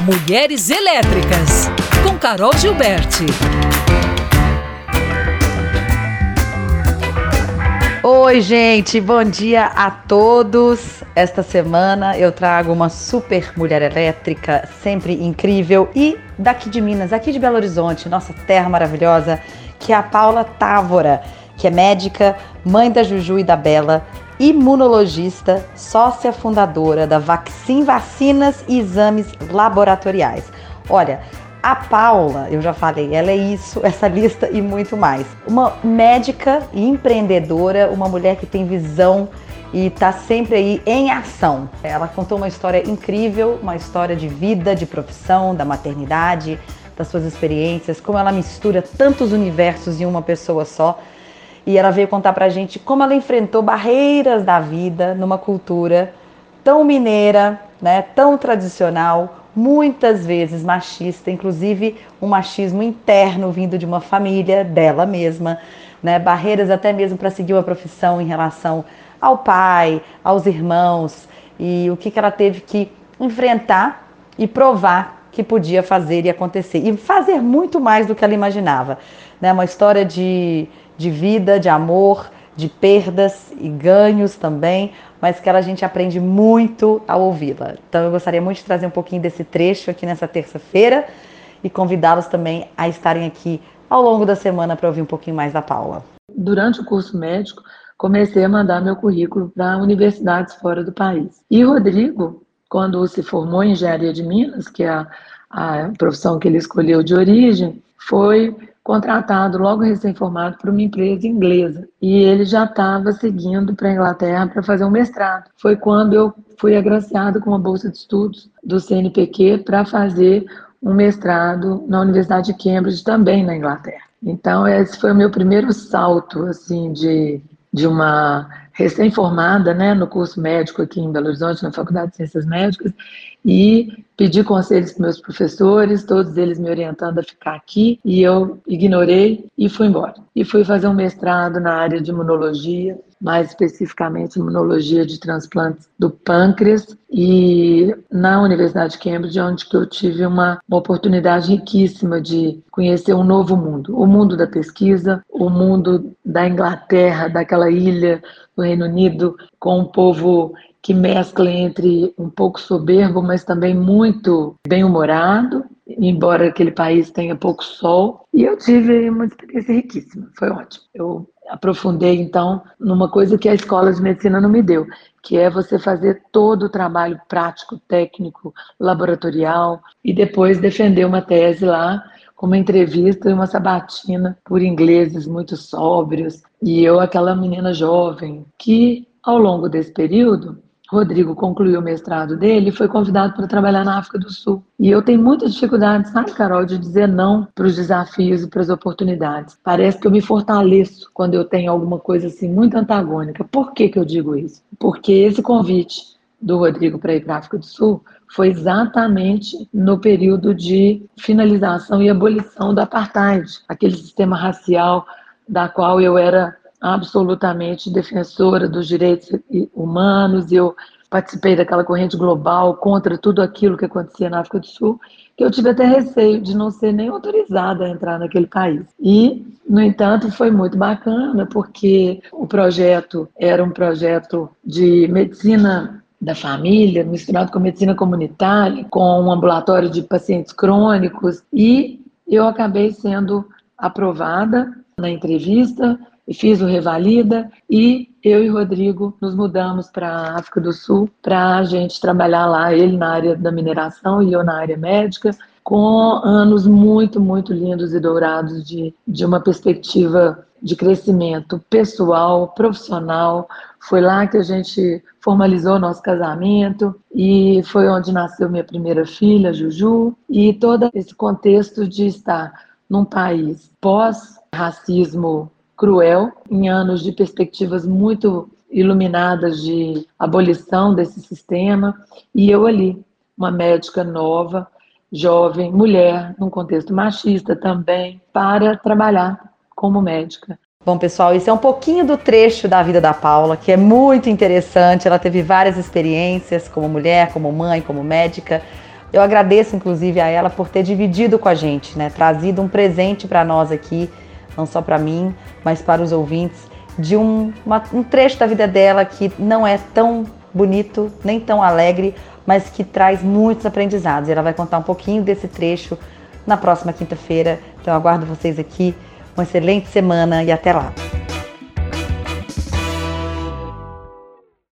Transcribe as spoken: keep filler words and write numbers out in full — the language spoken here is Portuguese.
Mulheres Elétricas, com Carol Gilberti. Oi, gente, bom dia a todos. Esta semana eu trago uma super mulher elétrica, sempre incrível, e daqui de Minas, aqui de Belo Horizonte, nossa terra maravilhosa, que é a Paula Távora, que é médica, mãe da Juju e da Bela, imunologista, sócia fundadora da Vaccin Vacinas e Exames Laboratoriais. Olha, a Paula, eu já falei, ela é isso, essa lista e muito mais. Uma médica e empreendedora, uma mulher que tem visão e está sempre aí em ação. Ela contou uma história incrível, uma história de vida, de profissão, da maternidade, das suas experiências, como ela mistura tantos universos em uma pessoa só. E ela veio contar pra gente como ela enfrentou barreiras da vida numa cultura tão mineira, né, tão tradicional, muitas vezes machista, inclusive um machismo interno vindo de uma família dela mesma, né, barreiras até mesmo para seguir uma profissão em relação ao pai, aos irmãos, e o que, que ela teve que enfrentar e provar que podia fazer e acontecer, e fazer muito mais do que ela imaginava, né, uma história de de vida, de amor, de perdas e ganhos também, mas que a gente aprende muito ao ouvi-la. Então eu gostaria muito de trazer um pouquinho desse trecho aqui nessa terça-feira e convidá-los também a estarem aqui ao longo da semana para ouvir um pouquinho mais da Paula. Durante o curso médico, comecei a mandar meu currículo para universidades fora do país. E Rodrigo, quando se formou em Engenharia de Minas, que é a, a profissão que ele escolheu de origem, foi contratado logo recém-formado por uma empresa inglesa, e ele já estava seguindo para a Inglaterra para fazer um mestrado. Foi quando eu fui agraciada com uma bolsa de estudos do C N P Q para fazer um mestrado na Universidade de Cambridge, também na Inglaterra. Então esse foi o meu primeiro salto assim de, de uma recém-formada, né, no curso médico aqui em Belo Horizonte, na Faculdade de Ciências Médicas, e pedi conselhos para meus professores, todos eles me orientando a ficar aqui, e eu ignorei e fui embora. E fui fazer um mestrado na área de imunologia, mais especificamente imunologia de transplantes do pâncreas, e na Universidade de Cambridge, onde que eu tive uma, uma oportunidade riquíssima de conhecer um novo mundo, o mundo da pesquisa, o mundo da Inglaterra, daquela ilha do Reino Unido, com um povo que mescla entre um pouco soberbo, mas também muito bem-humorado, embora aquele país tenha pouco sol. E eu tive uma experiência riquíssima, foi ótimo. Eu aprofundei, então, numa coisa que a escola de medicina não me deu, que é você fazer todo o trabalho prático, técnico, laboratorial, e depois defender uma tese lá, com uma entrevista e uma sabatina por ingleses muito sóbrios. E eu, aquela menina jovem, que ao longo desse período, Rodrigo concluiu o mestrado dele e foi convidado para trabalhar na África do Sul. E eu tenho muita dificuldade, sabe, Carol, de dizer não para os desafios e para as oportunidades. Parece que eu me fortaleço quando eu tenho alguma coisa assim muito antagônica. Por que que eu digo isso? Porque esse convite do Rodrigo para ir para a África do Sul foi exatamente no período de finalização e abolição do apartheid, aquele sistema racial da qual eu era absolutamente defensora dos direitos humanos. Eu participei daquela corrente global contra tudo aquilo que acontecia na África do Sul, que eu tive até receio de não ser nem autorizada a entrar naquele país. E, no entanto, foi muito bacana, porque o projeto era um projeto de medicina da família, misturado com medicina comunitária, com um ambulatório de pacientes crônicos, e eu acabei sendo aprovada na entrevista, fiz o Revalida, e eu e Rodrigo nos mudamos para a África do Sul para a gente trabalhar lá, ele na área da mineração e eu na área médica, com anos muito, muito lindos e dourados de, de uma perspectiva de crescimento pessoal, profissional. Foi lá que a gente formalizou nosso casamento e foi onde nasceu minha primeira filha, Juju, e todo esse contexto de estar num país pós-racismo cruel, em anos de perspectivas muito iluminadas de abolição desse sistema, e eu ali, uma médica nova, jovem, mulher, num contexto machista também, para trabalhar como médica. Bom, pessoal, isso é um pouquinho do trecho da vida da Paula, que é muito interessante. Ela teve várias experiências como mulher, como mãe, como médica, Eu agradeço, inclusive, a ela por ter dividido com a gente, né? Trazido um presente para nós aqui, não só para mim, mas para os ouvintes, de um, uma, um trecho da vida dela que não é tão bonito, nem tão alegre, mas que traz muitos aprendizados. Ela vai contar um pouquinho desse trecho na próxima quinta-feira. Então, eu aguardo vocês aqui. Uma excelente semana e até lá!